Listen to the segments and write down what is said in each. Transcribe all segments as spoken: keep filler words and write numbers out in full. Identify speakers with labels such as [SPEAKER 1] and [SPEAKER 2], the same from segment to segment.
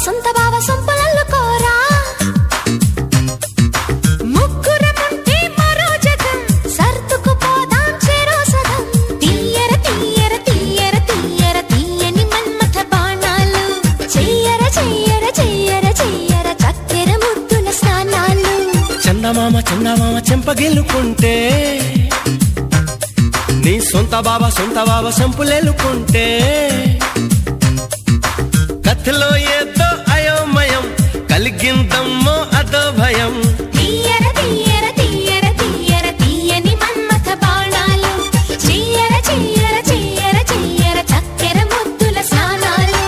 [SPEAKER 1] సొంత బావ సొంపలల్లు కోరా ముగ్గురముంటే మరో జగం సర్దుకు పోదాం చెరో సగం తీయర తీయర తీయర తీయర తీయని మన్మథ బాణాలు చెయ్యర చెయ్యర చెయ్యర చెయ్యర చక్కెర ముద్దుల స్నానాలు
[SPEAKER 2] చందమామ చందమామ చెంపగిల్లుకుంటే నీ సొంత బావ సొంత బావ సంపులేలుకుంటే కథలో ఏదో అయోమయం కలిగిందమ్మో అదో భయం
[SPEAKER 1] తీయర తీయర తీయర తీయర తీయని మన్మథ బాణాలు చెయ్యర చెయ్యర చెయ్యర చెయ్యర చక్కెర ముద్దుల స్నానాలు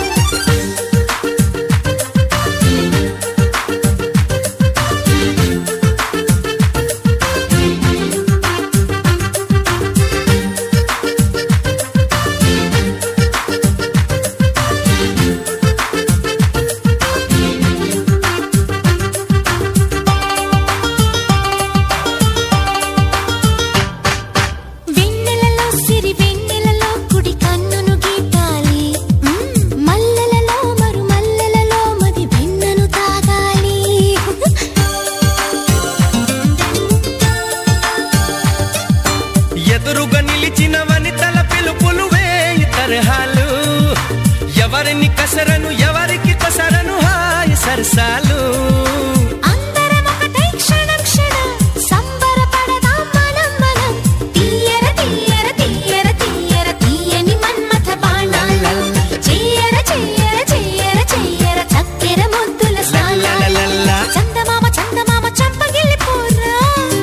[SPEAKER 2] ఎదురుగా నిలిచిన వనితల పిలుపులు వేయి తరహాలు ఎవరిని కసరను ఎవరికి కసరను హాయి సరసాలు
[SPEAKER 1] అందరం ఒకటై క్షణం క్షణం సంబరపడదాం మనం మనం తీయర తీయర తీయర తీయర తీయని మన్మథ బాణాలు చెయ్యర చెయ్యర చెయ్యర చెయ్యర చక్కెర ముద్దుల స్నానాలు చందమామ చందమామ చంపగిల్లిపోరా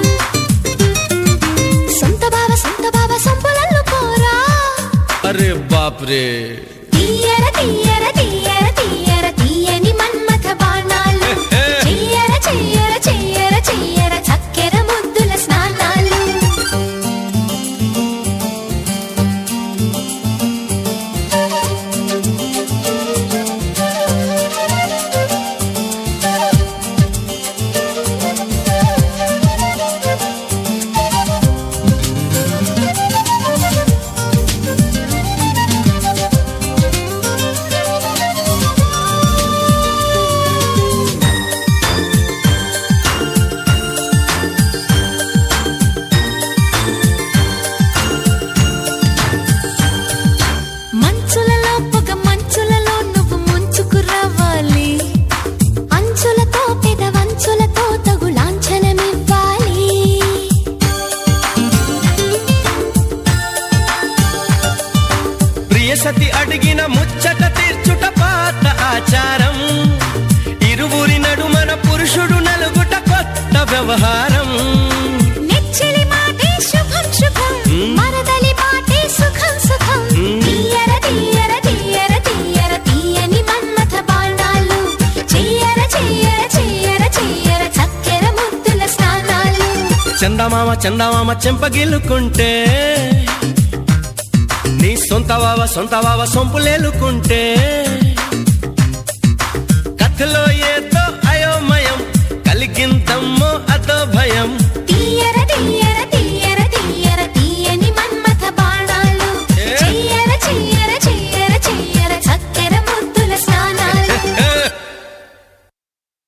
[SPEAKER 1] సొంత బావ సొంత బావ సంపులల్లు కోరా
[SPEAKER 2] అరే బాప్ రే
[SPEAKER 1] తీయర తీయర తీయర తీయర తీయని మన్మథ బాణాలు చెయ్యర చెయ్యర చెయ్యర చెయ్యర చక్కెర ముద్దుల స్నానాలు మంచులలో పొగ మంచులలో నువ్వు ముంచుకు రావాలి అంచులతో పెదవంచులతో తగు లాంఛనమివ్వాలి
[SPEAKER 2] ప్రియసతి అడిగిన ముచ్చట తీర్చుట పాత ఆచారం ఇరువురి నడుమన పురుషుడు నలుగుట కొత్త వ్యవహారం
[SPEAKER 1] నెచ్చిలి మాటే శుభం శుభం మరదలి మాటే సుఖం సుఖం తీయర తీయర తీయర తీయర తీయని మన్మథ బాణాలు చెయ్యర చెయ్యర చెయ్యర చెయ్యర చక్కెర ముద్దుల స్నానాలు
[SPEAKER 2] చందమామ చందమామ చెంపగిల్లుకుంటే నీ సొంత బావ సొంత బావ సొంపులేలుకుంటే కథలో ఏదో అయోమయం కలిగిందమ్మో అదో భయం